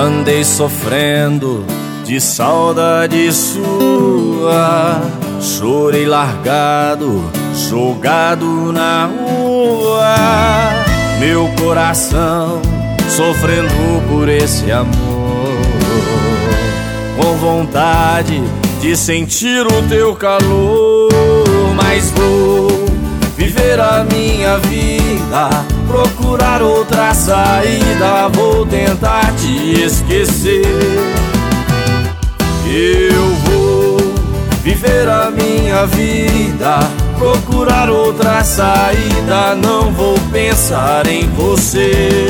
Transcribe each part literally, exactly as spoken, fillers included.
Andei sofrendo de saudade sua, chorei largado, jogado na rua. Meu coração sofrendo por esse amor, com vontade de sentir o teu calor. Mas vou viver a minha vida, procurar outra saída, vou tentar te esquecer. Eu vou viver a minha vida, procurar outra saída, não vou pensar em você.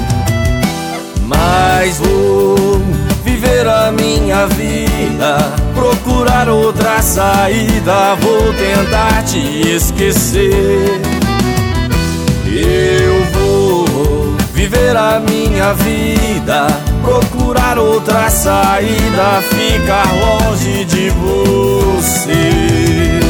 Mas vou viver a minha vida, procurar outra saída, vou tentar te esquecer. Eu vou viver a minha vida, procurar outra saída, ficar longe de você.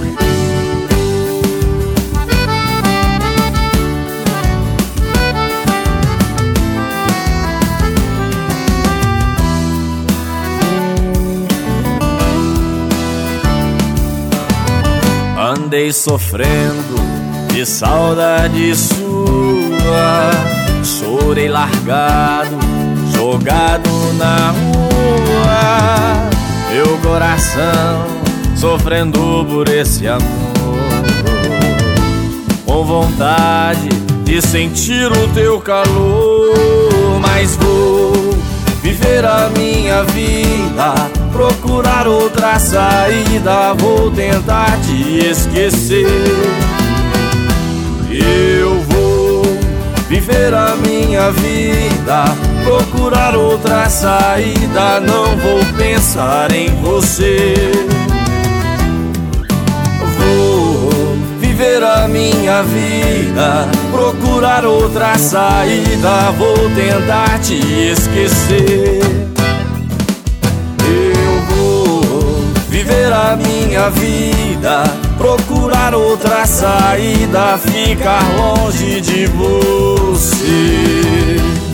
Andei sofrendo de saudade sua, chorei largado, jogado na rua. Meu coração sofrendo por esse amor, com vontade de sentir o teu calor. Mas vou viver a minha vida, procurar outra saída, vou tentar te esquecer. Eu vou viver a minha vida, procurar outra saída, não vou pensar em você. Vou viver a minha vida, procurar outra saída, vou tentar te esquecer. Viver a minha vida, procurar outra saída, ficar longe de você.